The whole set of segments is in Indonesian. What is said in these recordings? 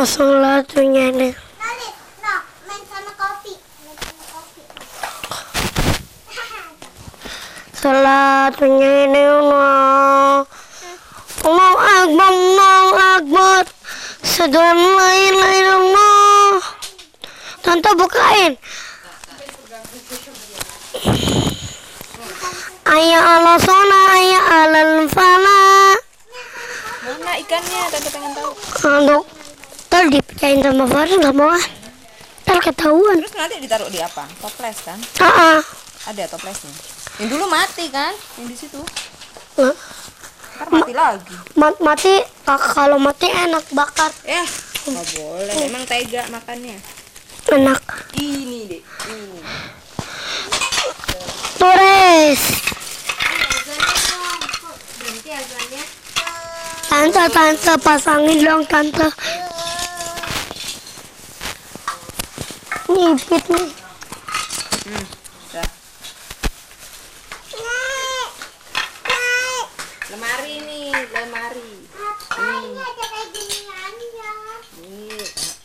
Salatunya ini. Main sama kopi. Salatunya ini Allah. Allahu Akbar, Allahu Akbar. Asyhadu an la ilaha illallah. Tante bukain. Ayya ala sholah, ayya alal falah. Mana ikannya? Tante pengen tahu. Aduh, ntar dipecahin sama Faris nggak mau ah. Ntar ketahuan. Terus nanti ditaruh di apa? Toples kan? Ada toplesnya. Yang dulu mati kan? Yang di situ. Ntar mati lagi. Mati, kalau mati enak bakar. Nggak boleh. Emang tega makannya. Enak. Ini deh. Ini. Turis. Tante pasangin dong tante. Nyipit nih. Dah. Lemari nih, lemari. Ini. Ini.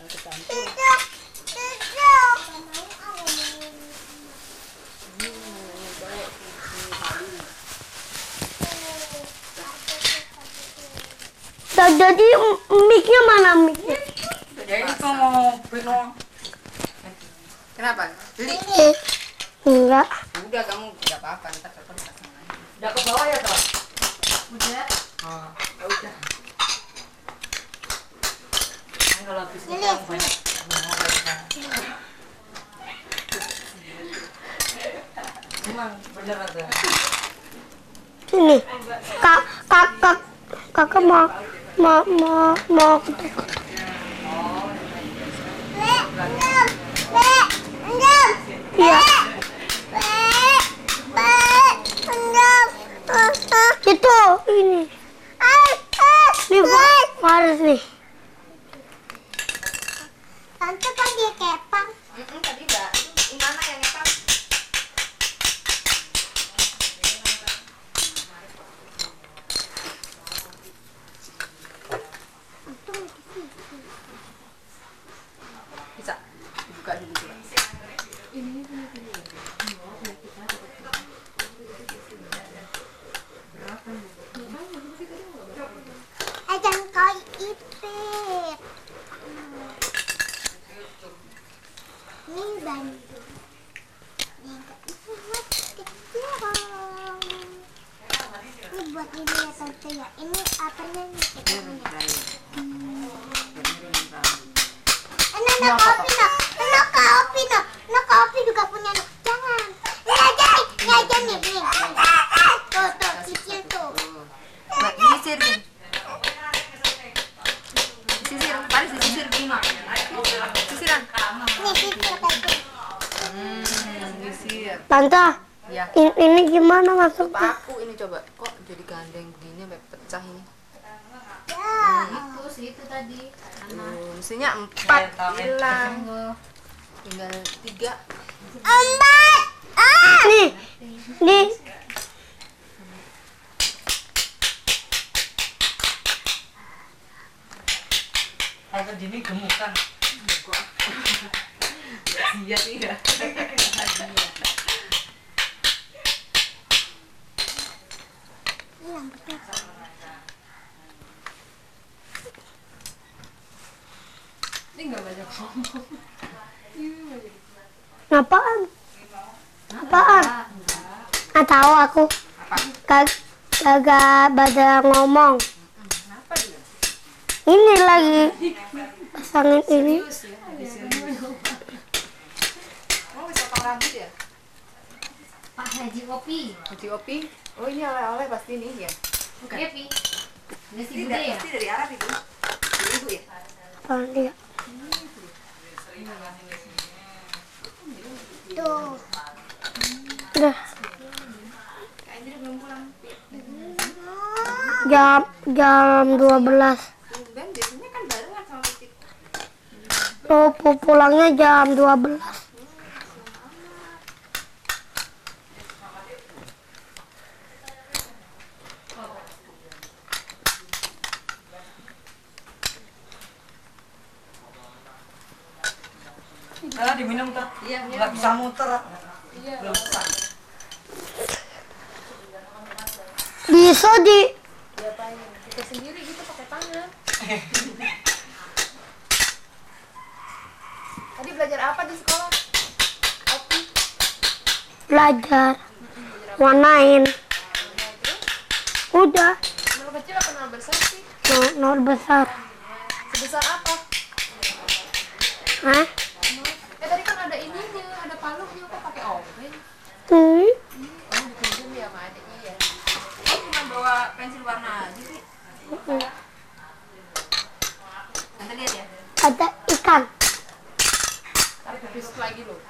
Jadi mic-nya mana mic-nya? Jadi mau beli. Kenapa? Beli? Enggak. Udah kamu nggak apa-apa, ntar telepon pasang lagi. Udah ke bawah ya toh? Udah. Oh, ya udah. Kalau habis itu banyak. Emang bener ada. Ini kakak mau ketuk. Iya. Itu ini. Nih Faris nih. Tante kan dia kepang. Tadi enggak. Gimana yang ngepang? Bisa dibuka dulu coba. Jangan kau ipit. Ini bantu. Ini buat ini ya tante ya. Ini apanya nih? Enak kopi nak. Enak kopi nak. Enak kopi juga punya nak. Jangan. Ini aja nih. Tuh kecil tuh. Disisir nih. Disisir, Paris disisir gini. Sisiran. Nih sisir tante. Disisir. Tante, Ya. ini gimana masuknya? Paku ini coba. Kok jadi gandeng begini sampai pecah ini? Itu tadi Mestinya 4 hilang. Tinggal 3. Empat. Nih. Tante Dini gemukan. Iya tidak. ini nggak banyak ngomong. Apaan? Nggak tahu aku. Kagak pada ngomong. Ini lagi pasangin ini. Oh, bisa potong rambut ya? Pak Haji Opi. Haji Opi. Oh, ini oleh-oleh pasti nih ya. Bukan. Opi. Ini si Tidak, Bude ya? pasti dari Arab itu. Dari ibu ya? Oh, dia. Tuh. Udah. Kayaknya dia belum pulang. Jam 12. Dan biasanya kan barengan sama Putih. Oh, pulangnya jam 12. diminum tuh. Iya, Nggak bisa muter. Iya. Belum bisa. Bisa di Diapain? Kita sendiri gitu pakai tangan. Tadi belajar apa di sekolah? Opi. belajar warnain. Udah, Nol kecil apa nol besar sih? nol besar. Sebesar apa? Hah? Tadi kan ada ininya, ada palunya, kok pakai oven? Hmm. Oh, dipinjam ya sama adiknya ya. Oh, cuma bawa pensil warna aja sih. Nanti lihat ya. Ada ikan. Tapi besok lagi loh.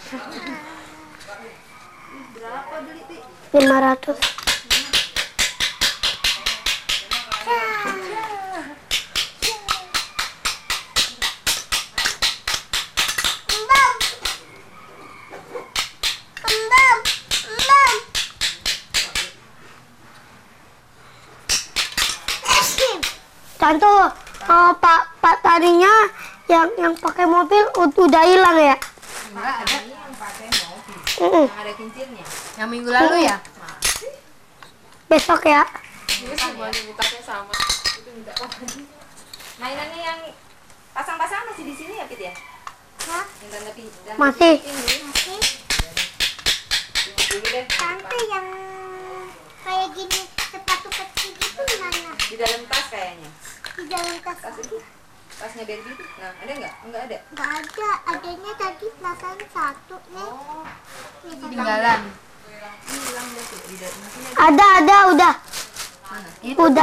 Berapa beli, Ti? 500. Tante, Pak tadinya yang pakai mobil udah hilang ya? Enggak ada yang pakai mobil. Mm-mm. Yang ada kincirnya. Yang minggu lalu ya? Besok ya? Iya, semuanya mintanya sama. Itu minta lagi. Mainannya yang pasang-pasang masih di sini ya, Pit ya? Hah? Yang tanda pinjam. Masih. Masih? Dulu deh. Tante yang kayak gini sepatu kecil itu mana? Di dalam tas kayaknya. Di dalam tas Tas itu. Tasnya Barbie itu. Nah, ada nggak? Enggak ada. nggak ada. Adanya tadi perasaan satu nih. Oh, Nih, tinggalan. Hilang deh tuh di dalam sini. Ada. Ada, udah. Mana? Udah.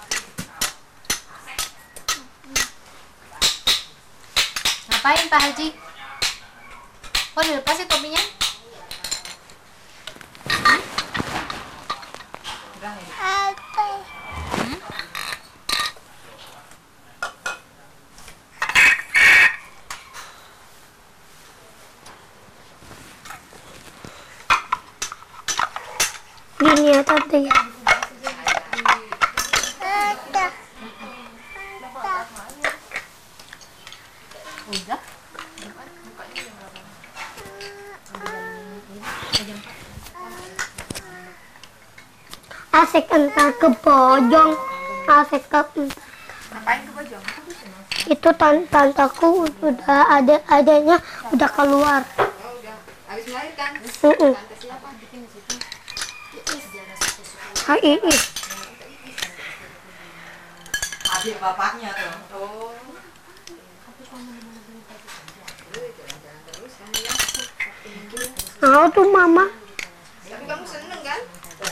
Ngapain Pak Haji? Kok dilepas sih topinya? Apa? Gini ya tante ya. Ada. Udah. Asik entar ke pojong. Asik ke Ngapain ke Bojong? itu tantaku udah adanya udah keluar. Oh, udah. Habis melahirkan. Mm-mm. Tante siapa? Bikin di situ. HII. Adik bapaknya tuh. Oh. Mau tuh mama. Tapi kamu seneng kan?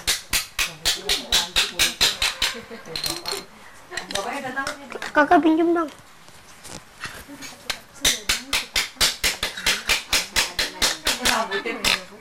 Bapaknya datang. Kakak pinjem dong. Rambutin.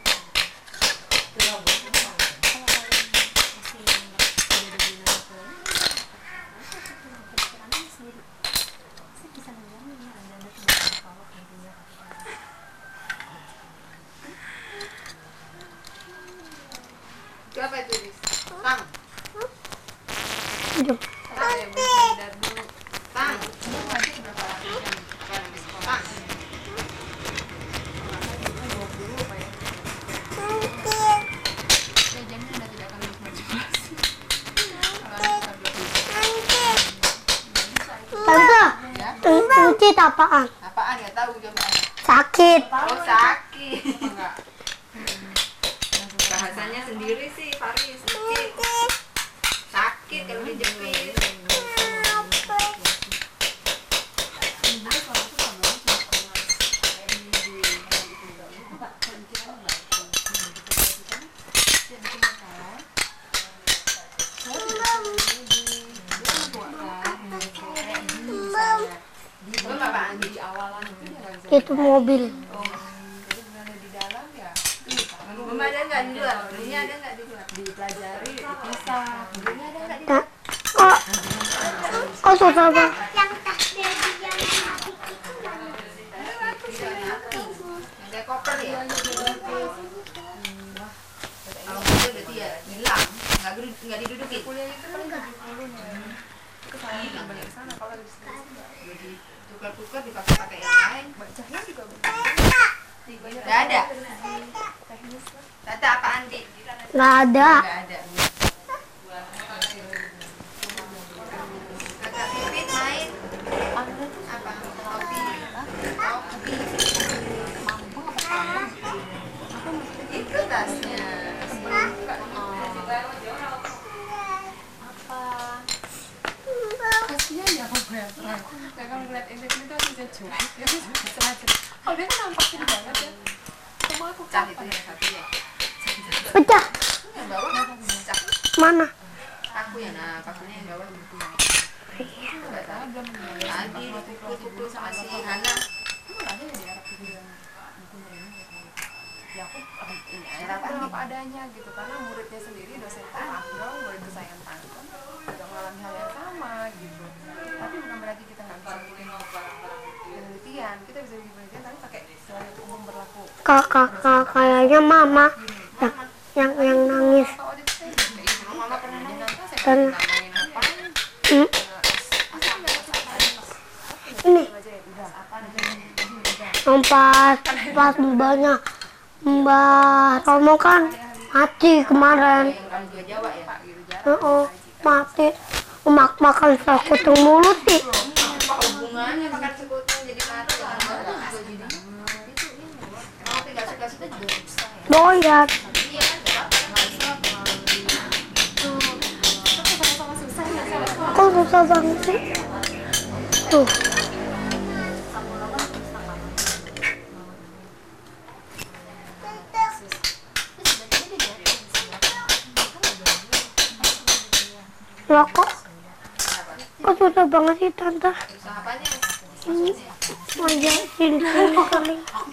Itu apa itu, Dis? Tang. Pinjem. Tang ya, benar dulu. Tang. Tang. Tante, ucit apaan? Apaan ya tahu coba. Sakit. Oh, sakit. Enggak. Bahasanya sendiri sih, Faris. Sakit kalau dijepit. Belum apaan di awalan itu dia nggak bisa. Itu mobil. Oh, jadi benar di dalam ya. Belum ada nggak di luar? Ini ada nggak di luar? Dipelajari, dipisah. Ini ada nggak di luar? Kok kok susah banget? Yang tas baby yang mati itu mana? Yang kayak koper ya? Kalau mobil berarti ya hilang, nggak didudukin. Kuliah itu paling nggak kesana, balik ke sana. Kalau di tukar-tukar dipakai yang lain. Bacanya juga benar. Nggak ada. Tata apa Andi? Nggak ada. Nggak ada. Kakak Pipit main. Apa? Kopi. Itu tasnya. Kasihan ya kamu ya. Kayak kamu ngeliat ini tuh bisa joget. Ya bisa aja. Oh dia kan nampakin banget ya. Cuma aku Cah itu yang satu ya. Pecah. Yang bawah cah. Mana? Aku ya nah, pakunya yang bawah gitu. Nggak tahu belum. Tadi dipukul-pukul sama si Hana. ya aku ini apa adanya gitu, karena muridnya sendiri dosen Agro, murid saya yang tanggung juga mengalami hal yang sama gitu. Tapi bukan berarti kita nggak bisa bikin penelitian, kita bisa bikin penelitian tapi pakai istilah yang umum berlaku. Kakak kayaknya mama yang nangis. Kalau audit saya juga itu mama pernah nanya, saya Dan nanyain apa ini pas banyak Mbak Romo kan mati kemarin. Mati. Makan sekutung mulu sih. Hubungannya makan sekutung jadi mati. Emang tinggal suka-suka juga susah ya. Doyan. Iya kan, Kok susah banget sih? Tuh. Loh kok susah banget sih tante? susah apanya? Ini aja sini kali.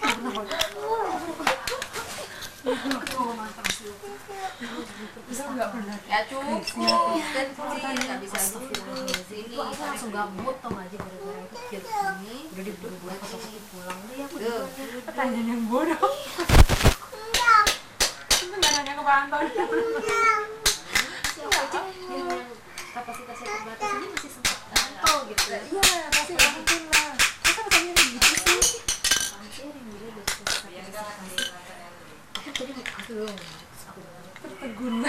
Ya cukup, dan nggak bisa dulu sini langsung gabut tau nggak aja gara-gara itu kecil sini udah dibuat sini pulang deh ya. pertanyaan yang bodoh. Itu nggak nanya ke Pak Anton. Kapasitasnya terbatas ini masih sempat tahu gitu. Iya, pasti mungkin lah. Kita pertanyaan gitu sih. Aku tadi aduh Terguna.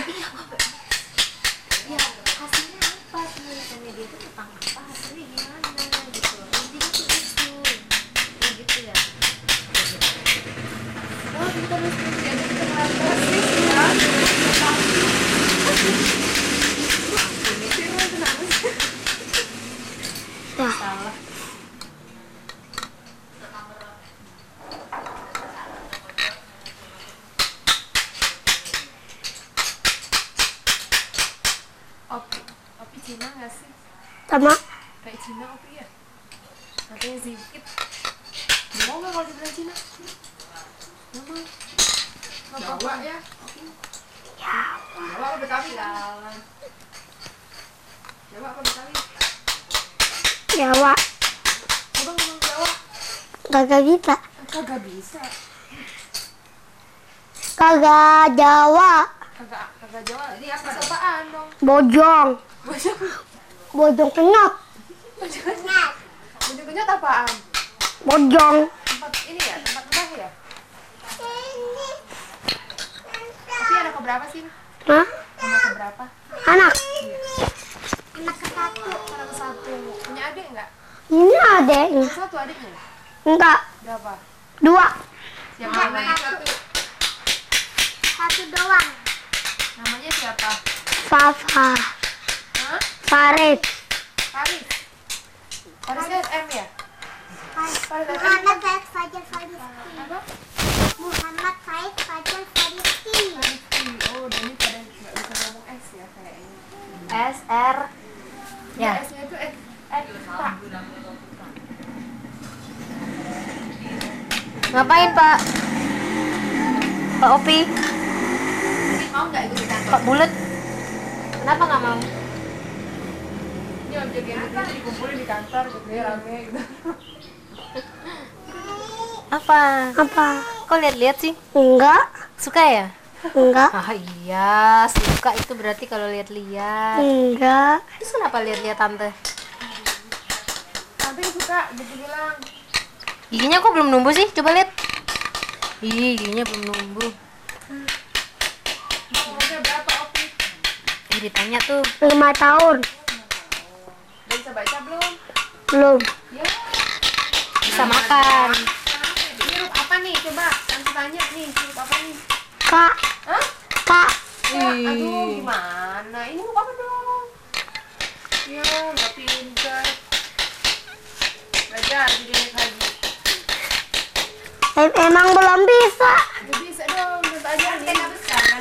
ya hasilnya apa penelitiannya dia itu tentang apa hasilnya gimana gitu intinya tuh itu ya gitu ya. Oh kita harus jadi Nah, Opi Cina nggak sih? sama Kayak Cina Opi ya? Katanya zikit. Mau nggak kalau dibilang Cina? Jawa ya? Jawa apa Betawi Jalan. Jawa apa Betawi? Jawa. Coba ngomong Jawa. Kagak bisa. Kagak bisa. Kagak Jawa. Kagak Jawa. Ini apa? Apaan dong? Bojong. Bojong kenyot. Bojong kenyot apaan? Bojong. Tempat ini ya? Tempat mbah ya? Tapi anak keberapa sih? Hah? Anak keberapa? Anak. Anak ke-1. Anak ke-1. Punya adik nggak? Ini adeknya. Satu adiknya? Enggak. Berapa? 2. siapa namanya Satu doang. namanya siapa Fafa. Hah? Farid. Faris. Farisnya SM ya? Faris SM. Muhammad Said Fajar Fariski. Apa? Muhammad Said Fajar Fariski. Oh, dan ini pada nggak bisa ngomong S ya kayaknya. SR Ya, S-nya itu Pak. ngapain Pak Opi Mau nggak ikut di kantor? Pak Bulet kenapa nggak mau Ini objek yang itu dikumpulin di kantor gitu ya, rame gitu. apa Apa? kok lihat-lihat sih Enggak. suka ya Enggak. ah iya suka itu berarti kalau lihat-lihat Enggak. terus kenapa lihat-lihat tante Tante suka gitu bilang. giginya kok belum numbuh sih coba lihat Ih, giginya belum numbuh. Umurnya berapa Opi? Ditanya tuh. 5 tahun. Udah bisa baca belum? Belum. Ya. Bisa makan. Ini huruf apa nih? Coba Tante tanya nih, huruf apa nih? Kak. Hah? Kak. Aduh, gimana? Ini huruf apa dong? Ya, nggak pintar. Belajar jadi naik haji. Emang belum bisa. Nggak bisa dong, Tante aja nih. Besar kan?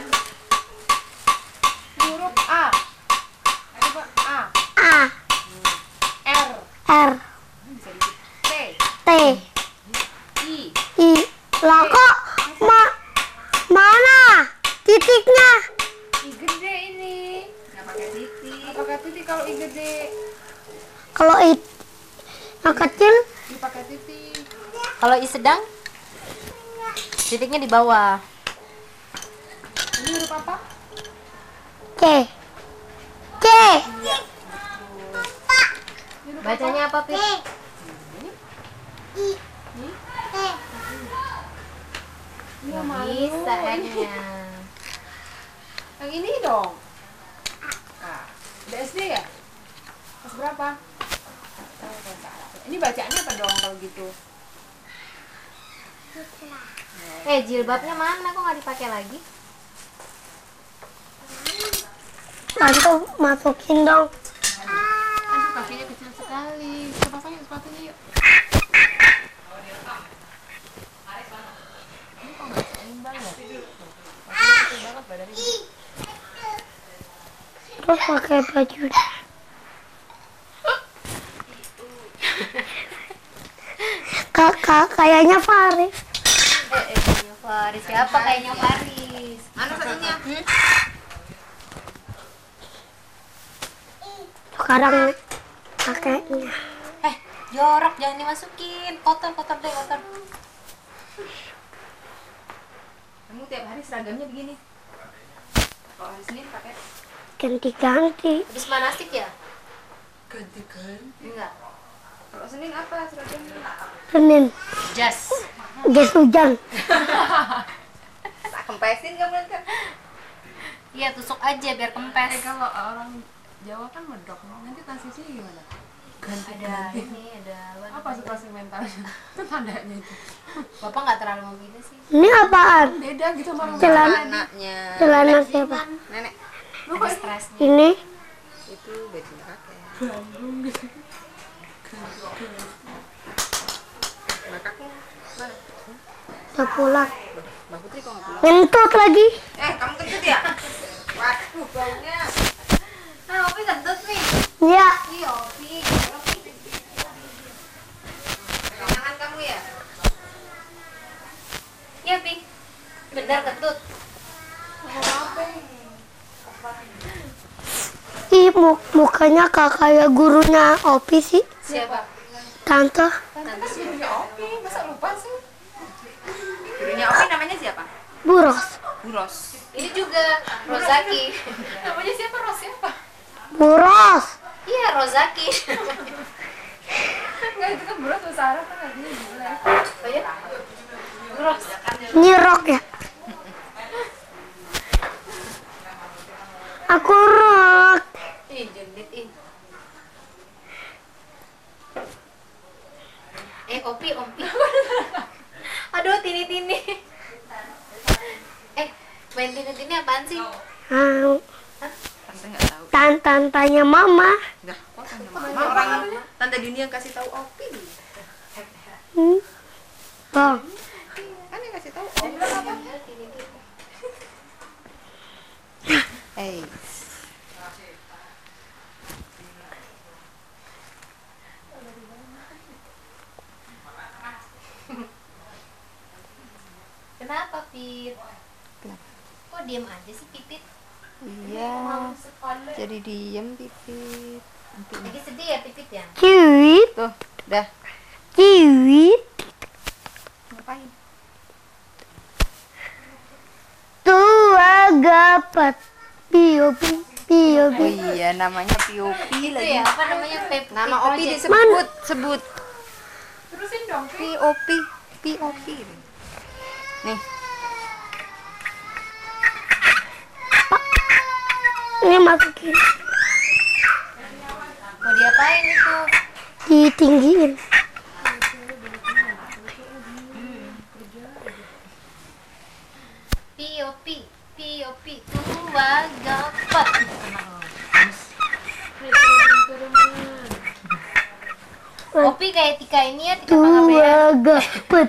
Huruf A. Coba A. A. R. R. Bisa dikit. T. T. I. I. Lah kok mana titiknya? I gede ini. Nggak pakai titik. Nggak pakai titik kalau I gede. Kalau yang kecil Dipakai titik. Kalau i sedang, titiknya di bawah. Ini huruf apa? C. C. Bacanya apa, Pip? Nggak bisa N-nya. Yang ini dong. Ah, udah SD ya? Kelas berapa? Oh, kelas satu. Ini bacaannya apa dong kalau gitu? Jilbabnya mana? Kok nggak dipakai lagi? Bantu masukin dong. Aduh, kakinya kecil sekali. Coba pakai sepatunya yuk. Ini kok nggak seimbang ya? Kakinya kecil banget badannya. Terus pakai baju. Kakak kayaknya Faris. Faris siapa kayaknya Faris? Mana satunya? Sekarang pakainya. Jorok jangan dimasukin. Kotor deh, kotor. Kamu tiap hari seragamnya begini. Kalau hari Senin pakai Ganti-ganti. Habis manasik ya? ganti-ganti. Enggak. Kalau Senin apa seragamnya? Senin. Jas. Jas hujan. Tak kempesin kamu nanti. Iya, tusuk aja biar kempes. Kalau orang Jawa kan medok, nanti transisinya gimana? Ada ini, ada Apa situasi mentalnya? Itu tandanya itu. Bapak nggak terlalu memilih sih. Ini apaan? Beda gitu sama orang Celana. anaknya. Celana siapa? Nenek. Ada stresnya. Ini Itu baju kakek. Kakaknya mana? udah pulang. Mbak Putri kok nggak pulang? Ngentut lagi. Kamu kentut ya? Waduh, baunya. Nah, Opi kentut nih. Ya. Iya, Opi. Tangan kamu ya? Iya, Pi. Benar kentut. Ih, mukanya kayak gurunya Opi sih. Siapa? Tante. Tante gurunya Opi, masa lupa sih? Gurunya Opi namanya siapa? Buros. Buros. Ini juga Rozaki. Namanya siapa? Ros siapa? Buros. Iya, Rozaki. Enggak, itu kan Buros bahasa Arab kan artinya gila. Oh ya? Gros. Nyirok ya. Aku rok. Ih, jendit ih. Opi. Aduh, tini-tini. Main tini-tini apaan sih? Tante nggak tahu. Tantanya mama. Enggak, kok tante mama orang tante dunia yang kasih tahu Opi. Bang. Kan yang kasih tahu Opi apa? Kenapa, Pit? Kok diem aja sih, Pipit? Iya, Mau sekolah. jadi diem Pipit. Lagi sedih ya, Pipit ya? Ciwit. Tuh, dah. Ciwit. Ngapain? Tua gapat. Biobi. Oh iya, namanya Piopi Itu lagi. ya, apa namanya? Nama Opi Project. sebut. Terusin dong, Pi. Piopi. Piopi. Nih. Ini masukin. Mau diapain itu? Ditinggiin. POP tua gapat. Opi kayak Tika ini ya, Tika Pangabean. Tua gapet.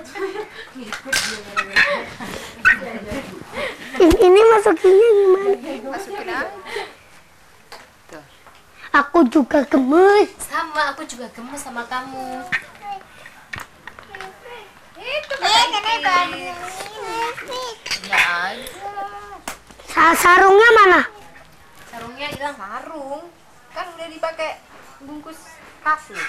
Ini masukinnya gimana? Masukin aja. Aku juga gemes. Sama, aku juga gemes sama kamu. Itu Kenapa? Enggak ada. Sarungnya mana? Sarungnya hilang. Sarung kan udah dipakai bungkus kasur.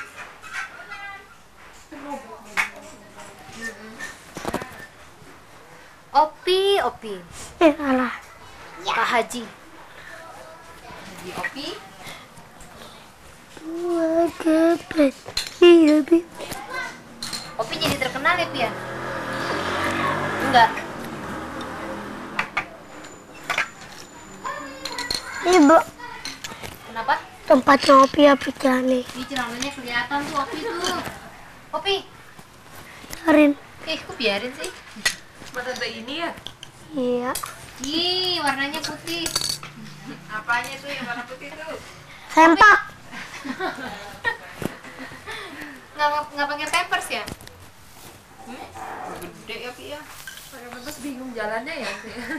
Opi. Salah. Pak Haji. Di Opi. Tua gapet. Iya, Bi. Opi jadi terkenal ya, Pian? Enggak. Ini, Bu. Kenapa? Tempatnya Opi ya, nih. Ini celananya kelihatan tuh Opi tuh. Opi. Biarin. Kok biarin sih? Mata ini ya? Iya. Ih, warnanya putih. Apanya tuh yang warna putih tuh? Sempak. Nggak pakai pampers ya? Gede ya Pi ya. Pakai pampers bingung jalannya ya.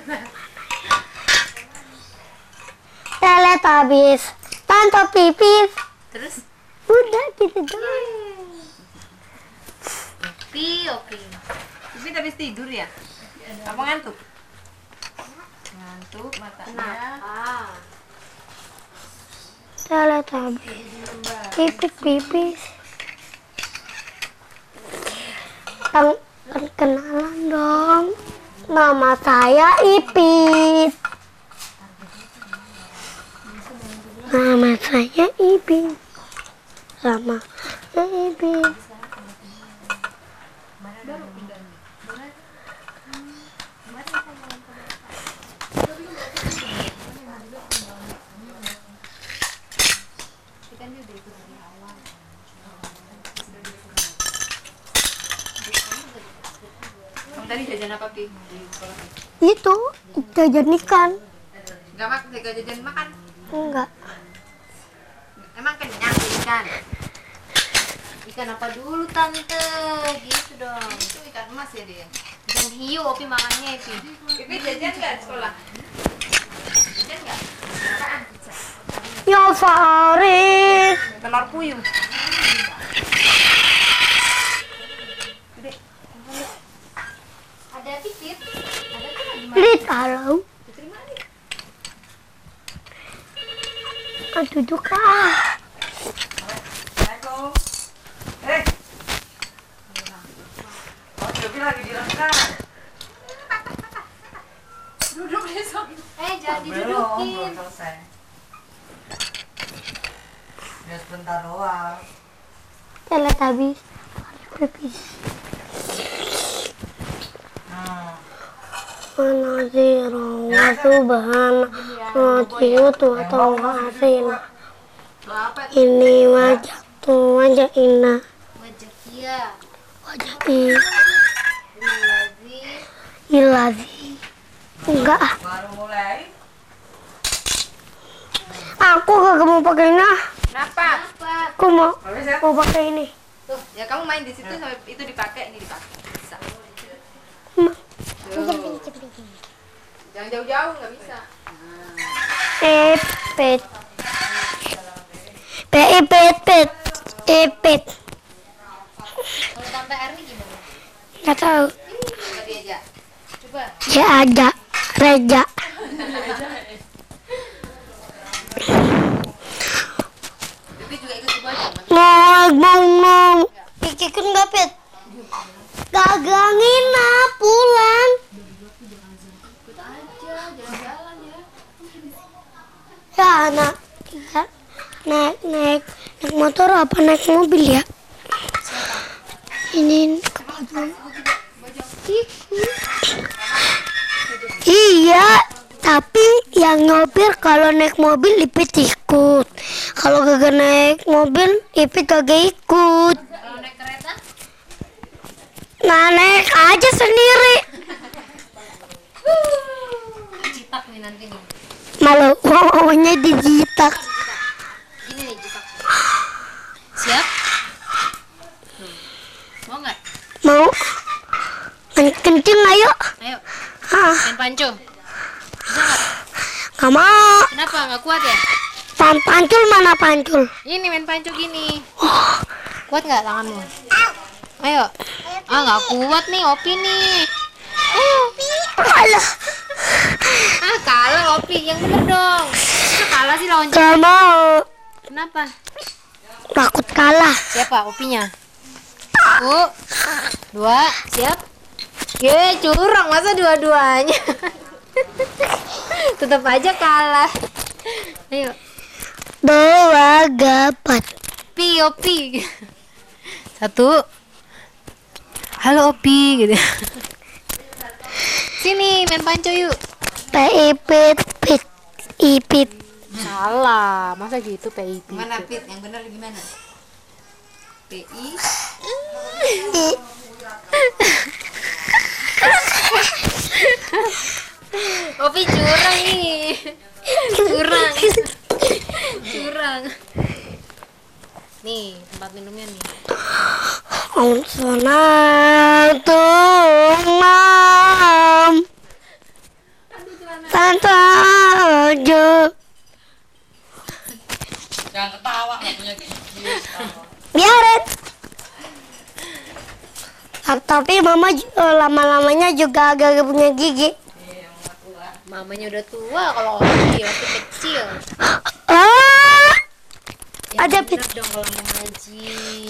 Teletubbies. Tanto pipis. Terus Udah gitu doang. Opi. Tapi habis tidur ya? Apa ngantuk? Ngantuk matanya. Teletubbies. Pipis. Kenalan dong. Nama saya Ipit. Nama saya Ipit. Sama Ipit. Kamu tadi jajan apa Pi? Itu jajan ikan. Gak jajan makan? Enggak. Emang kenyang ikan? Ikan apa dulu tante? Gitu dong. Itu ikan emas ya dia? Ikan hiu Opi makannya Opi. Pipi jajan nggak di sekolah? Jajan nggak? Apaan? Ya Faris. Telur puyuh. Ada pipit? Ada kan lagi Lit halo. Diterima nih. Duduk Assalamualaikum. Oh, Jogi lagi direkam. Duduk besok. jangan Belum didudukin. selesai. Ya sebentar doang. Teletubbies. Pipis. Mana zero wa subhana wa tiutu atau asina. Ini wajah tu wajah ina Wajah kia. wajah i Lilazi. ilazi. Enggak, Baru mulai. aku kagak mau pakai ini. Kenapa? Apa? Aku mau Habis ya? pakai ini. Tuh, ya kamu main di situ sampai itu dipakai, ini dipakai. Bisa. Tuh. Jangan jauh-jauh, nggak bisa. Epet. Epet. Epet. Kalau Tante Erni gimana? Nggak tahu. Coba diajak. Coba. Ya ada Reja. Bibi juga ikut coba aja. Ngomong. Ikut nggak pet? Gagangin pulang. Ikut aja, jalan-jalan ya. Ya anak. Ya. Naik motor apa naik mobil ya? Ini Emang kasih buku juga baju. ih Iya, tapi yang nyopir kalau naik mobil Ipit ikut. Kalau kagak naik mobil Ipit kagak ikut. Kalau naik kereta? Nah, naik aja sendiri. Citak nih nanti nih. Malu maunya dijitak. Gini nih citak. Siap? Mau nggak? Mau kencing ayo. Ayo, Ah, main panco. Bisa nggak? nggak mau. Kenapa? Nggak kuat ya? Pancul mana pancul? Ini main panco gini. Kuat nggak tanganmu? Ayo. Ah, nggak kuat nih Opi nih. Alah, Ah, kalah Opi. Yang bener dong. Masa kalah sih lawan nggak mau. Kenapa? Takut kalah. Siapa Opinya? 1, 2, siap. Ye, curang masa dua-duanya. Tetap aja kalah. Ayo, 2 gapat. Opi, Opi. 1. Halo Opi gitu. Sini main panco yuk. Ipit. Salah, masa gitu PIP? Gimana Pit? Yang benar gimana? PI. Opi curang nih. Curang. Curang. Nih, tempat minumnya nih. Sonatungam Tantajo. Jangan ketawa, nggak punya gigi. Biarin. Tapi mama lama-lamanya juga agak punya gigi. Mamanya udah tua kalau Opi kecil. Ah, Ya, ada bener dong kalau mau ngaji.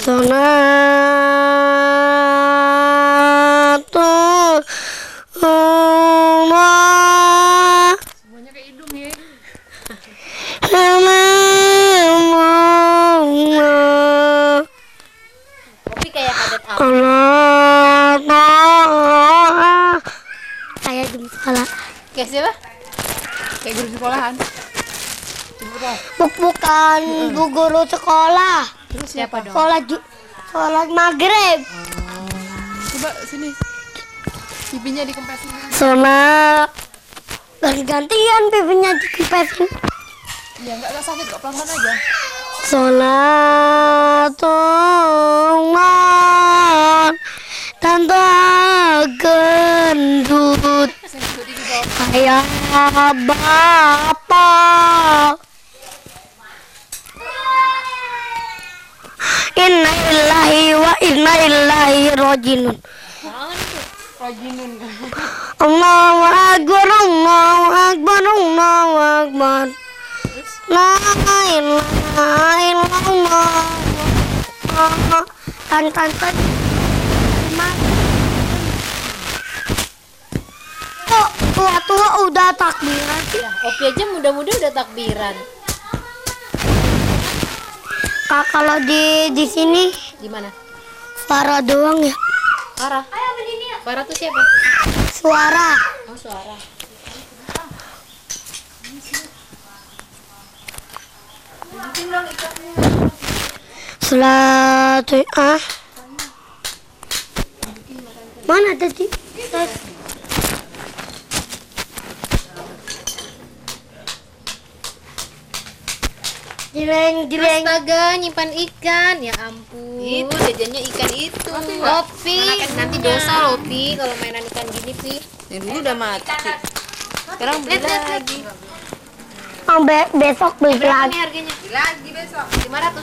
Sonatullah. Semuanya kayak hidung ya. Opi kayak hadat apa? Kayak di sekolah. Kayak siapa? Kayak guru sekolahan. Bukan bu guru sekolah. Siapa dong? Sholat maghrib. Coba sini. Pipinya dikempesin dulu. Sholat ganti-gantian pipinya dikempesin. Iya, nggak sakit kok, pelan-pelan aja. Sholatullah tanpa gendut Sing duduk di bawah. kayak bapak. Inna lillahi wa inna ilaihi rajiun. Rajinun. Allahu akbar, Allahu akbar, Allahu akbar. La ilaha illallah. Tan. Kok tua-tua udah takbiran sih? Ya, Opi aja muda-muda udah takbiran. Kak, kalau di sini Gimana? Farah doang ya. Farah. Farah tuh siapa? Suara. Oh, suara. Salatu mana tadi? Dileng. Astaga, nyimpan ikan. Ya ampun. Itu jajannya ikan itu. Opi, nanti dosa loh, Pi, kalau mainan ikan gini, Pi. Yang dulu udah mati. Sekarang beli Lihat. lagi. Oh, besok beli Berapa nih lagi. harganya? Lagi besok. 500.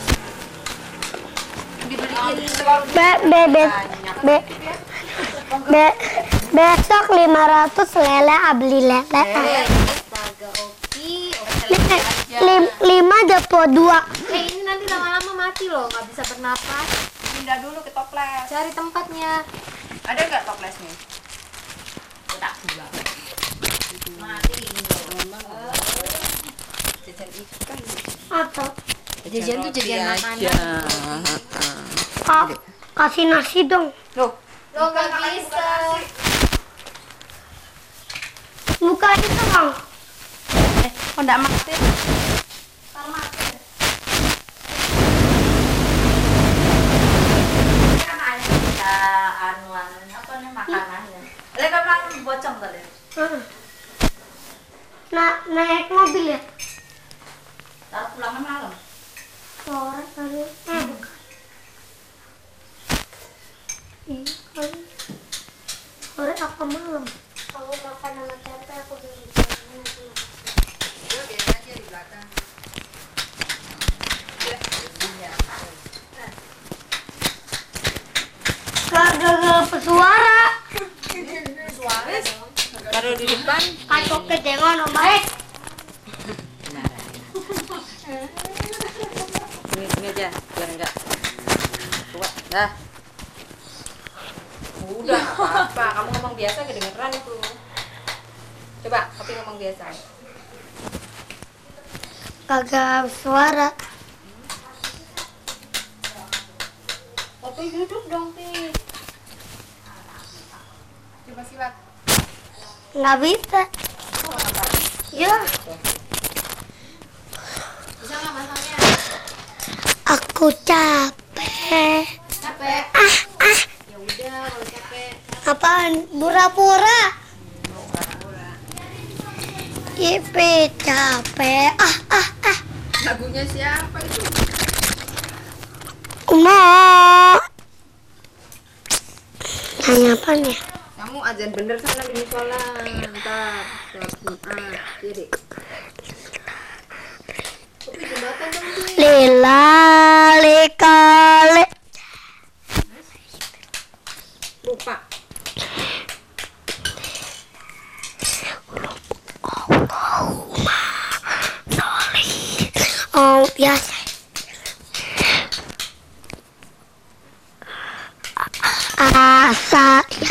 Besok 500 lele beli lele. Astaga, Opi. Lima dapat 2. Ini nanti lama-lama mati loh, nggak bisa bernapas. Pindah dulu ke toples. Cari tempatnya. Ada nggak toplesnya? Tak dua. Mati ini dong. Jajan ikan. Atau Jajan tuh jajan makanan. kasih nasi dong. Loh, Lo nggak bisa. Bukain dong. Kok enggak mati? Kan ada anuan apa nih makanannya. Lek kan bocong tadi. Naik mobil ya? Taruh pulangan malam. Sore kali. Iya kali. Sore apa malam? Aku makan sama tempe, aku beli. Udah biarin aja di belakang. Gagal pesuara. Suara dong. Taruh di depan. Kacau kedengan om baik. Ini aja, biar enggak tua. Dah. Udah, apa-apa. Kamu ngomong biasa kedengeran itu. Coba, tapi ngomong biasa. Gagal suara. Opi duduk dong, Pi. Coba silat. Nggak bisa. Ya, Bisa nggak masalahnya? aku capek. Capek? Ya udah, kalau capek. Apaan? Pura-pura. Ipi capek. Lagunya siapa itu? Mau. Nanya apa nih? Kamu azan bener sana di musola. Ntar sholat Jumat. Jadi. Opi jembatan dong, Pi. Lila likale. Lupa. Oh, biasa. Asa ya.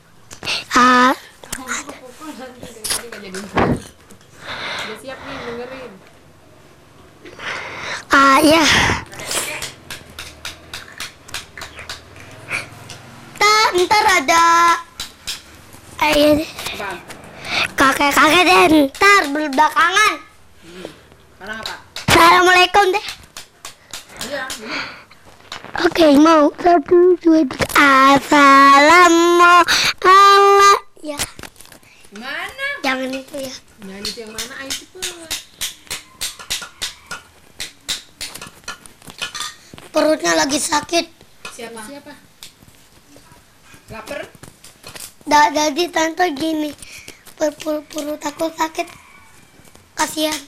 Udah siap nih dengerin. Ya. Ntar ada Apa? kakek-kakek deh ntar belakangan. Sekarang apa? Assalamualaikum deh. Iya. Oke, mau 1, 2, 3. Assalamualaikum. Ya, Mana? jangan itu ya. Nyanyi itu yang mana? Ayo cepet. Perutnya lagi sakit. Siapa? Siapa? Laper? Jadi tante gini, perut aku sakit. Kasihan.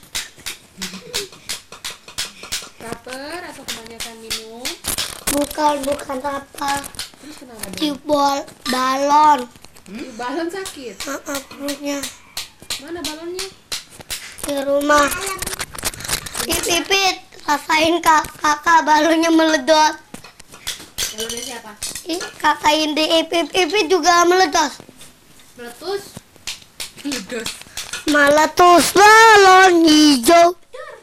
Laper atau kebanyakan minum? Bukan apa. Terus kenapa dong? Tiup balon. Balon sakit. Perutnya Mana balonnya? di rumah. Ipit, rasain kakak balonnya meledos. Balonnya siapa? Kakak Indi Ipit juga meledos. Meletus? Meletus balon hijau.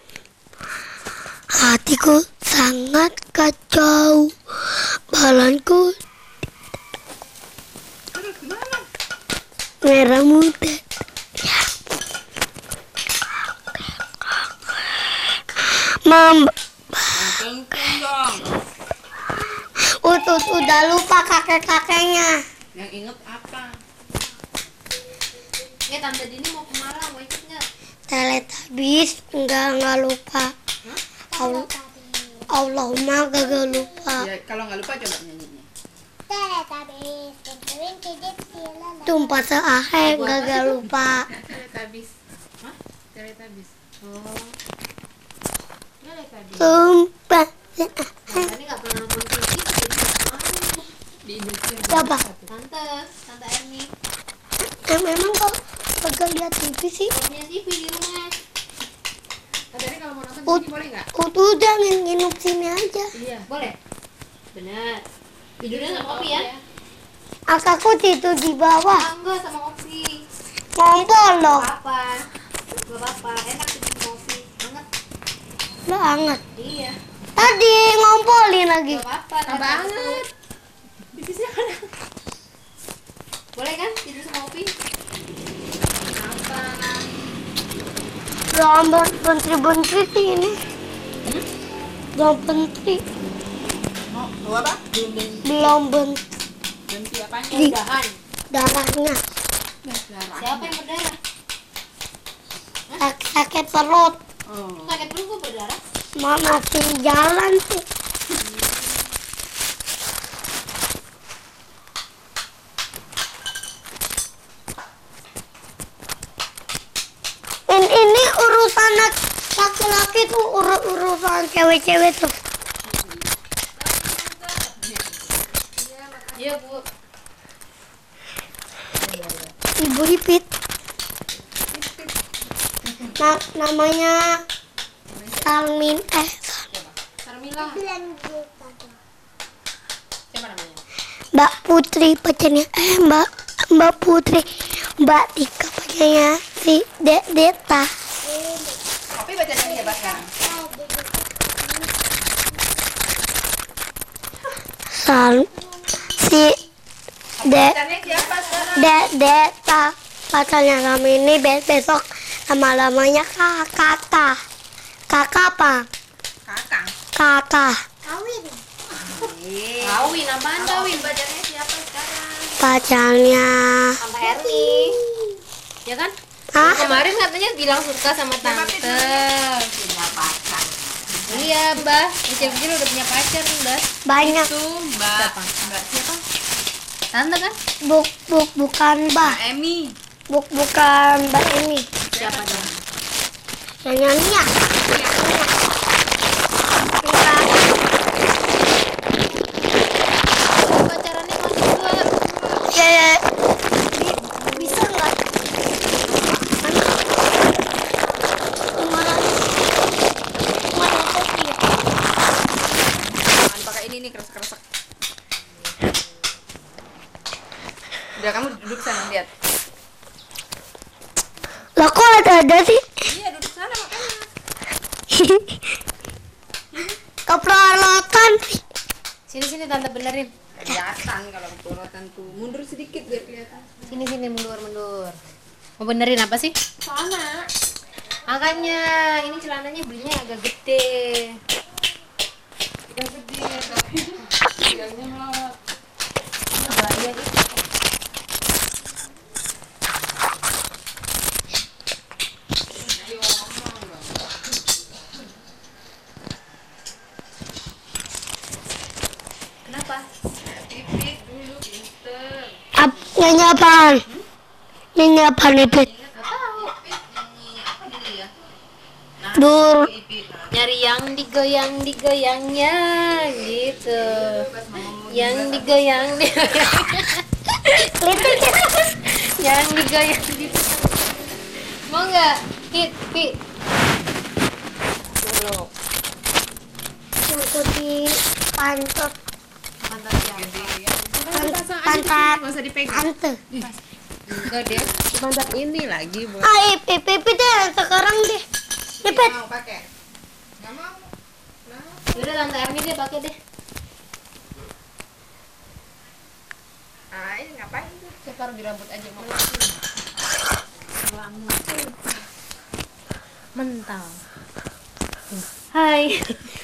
Hatiku sangat kacau. Balonku merah muda. Ya. Udah lupa kakek-kakeknya. Yang inget apa? Tante Dini mau ke Malang, mau ikut nggak? Teletubbies enggak lupa. Allahumma gak lupa. Ya, kalau nggak lupa coba nyanyinya. Teletubbies, tentuin kejip silala. Tumpah seahe gak lupa. Teletubbies. Hah? Teletubbies. Oh. Ya, Lek tadi. Tumpah seahe. Tante nggak pernah nonton TV, jadi nggak tahu. Di Indonesia. Siapa? Tante Erni. Emang kagak lihat TV sih? Punya TV di rumah. Tadi kalau mau nonton Ut- TV boleh nggak? Udah nginep sini aja. Iya. Boleh? Benar. Tidurnya sama Opi ya? Aku tidur di bawah. Enggak sama Opi. Ngompol loh. Gak apa-apa. Enak tidur sama Opi. Banget. Banget. Iya. Tadi ngompolin lagi. Gak apa-apa. Ah, banget. Bisnisnya kan. Boleh kan tidur sama Opi? Apa? Belum menteri sih ini. Belum menteri. Mau apa? Belum Ganti apanya? Di- Udahan. darahnya. Siapa yang berdarah? Sakit perut. Sakit perut kok berdarah? Masih jalan sih. Ini urusan laki-laki tuh, urusan cewek-cewek tuh. Iya, Bu. Ibu Ipit. Namanya Salmin Sarmila. Siapa namanya? Mbak Putri pacarnya Mbak Putri, Mbak Tika pacarnya si Deta. Kopi bacanya siapa sekarang? Si Bacanya siapa sekarang? Deta pacarnya kami ini besok lama-lamanya kakak apa? Kakak Kawin apaan kawin? Bacanya siapa sekarang? pacarnya. Tante Erni. Ya kan? Hah? Kemarin katanya bilang suka sama tante. Iya, Mbak. Kecil-kecil udah punya pacar, Mbak. Banyak. Itu Mbak. Siapa? Mbak siapa? Tante kan? Bukan Mbak. Emi. Bukan Mbak ini. Siapa dong? Yang nyanyi ya? Pacarannya kelas 2. Ya, bisa nggak? Jangan pakai ini nih keresek-keresek. Udah kamu duduk sana lihat. Lah kok ada sih? Iya duduk sana makanya. Keperalatan. Sini tante benerin. Kelihatan kalau porotan tuh. Mundur sedikit biar kelihatan. Sini mundur. Mau benerin apa sih? Sana. Makanya ini celananya belinya agak gede. Bukan gede tapi bilangnya melorot. Bahaya nih. Kenapa? Pipit dulu pinter. Nyanyi apaan? Nyanyi apaan Ipit? Nggak tahu. Nyanyi apa dulu ya? Dur. Pipit. Nyari yang digoyangnya gitu. Yang digoyang yang digoyang gitu. Mau nggak? Hit, pi. Dulu. Ikuti pantat. Mantan siapa? Pantat. Nggak usah dipegang. Tante. Enggak deh. Pantat ini lagi buat. Ipit deh sekarang deh. Ipit. Mau pakai? Nggak mau. Nah. Yaudah tante Erni deh pakai deh. Ah, ini ngapain tuh? Saya taruh di rambut aja mau. Mental. Hai.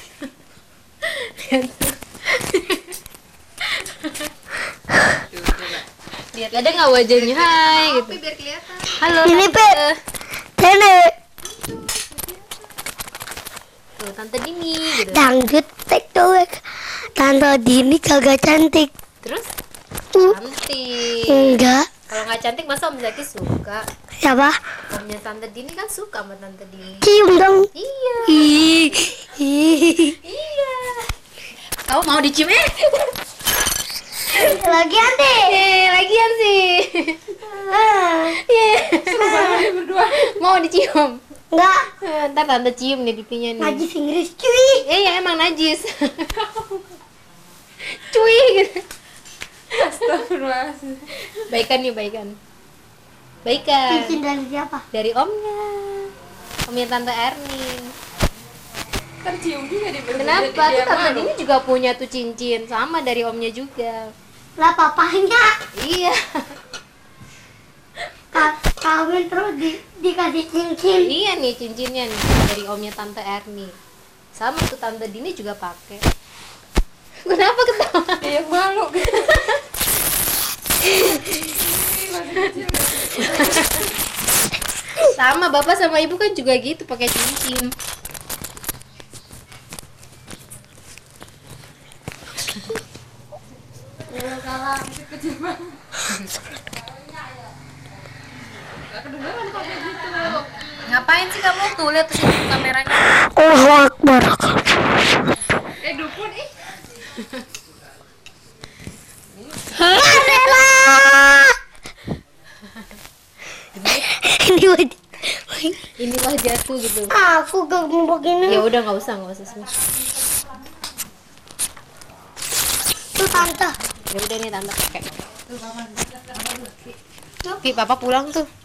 Tuh, coba. Lihat ada nggak wajahnya? Hai gitu. Kopi biar kelihatan. Halo. Ini, Tante. Pe. Nenek. Tuh Tante Dini gitu. Dangdut TikTok. Tante Dini kagak cantik. Terus Uh, cantik. enggak. Kalau nggak cantik masa Om Zaki suka? Siapa? Omnya Tante Dini kan suka sama Tante Dini. Cium dong. Iya. Ih. Ih. Iya. Kamu mau dicium Lagian deh. lagian sih. Iya. Berdua. Mau dicium? Enggak. Ntar Tante cium nih pipinya nih. Najis Inggris cuy. Ya emang najis. Cuy gitu. Astagfirullahaladzim. Baikan nih, baikan. Baikan. Cincin dari siapa? Dari omnya. Omnya Tante Ernin. Tercium juga di baju. Kenapa? Dia Tuh Tante malu. Dini juga punya tuh cincin. Sama dari omnya juga. Lah papanya. Iya. Kau kawin terus dikasih cincin. Iya nih cincinnya nih dari omnya Tante Erni. Sama tuh Tante Dini juga pakai. Kenapa ketawa? Iya malu. Sama bapak sama ibu kan juga gitu pakai cincin. Ngapain sih kamu tuh lihat tuh situ kameranya? Allahu Akbar. Dukun ih. Ini wajah. Ini wajahku gitu. Aku gak mau begini. Ya udah nggak usah sih. Tuh tante. Ya udah nih Tante pakai. Pi, papa pulang tuh.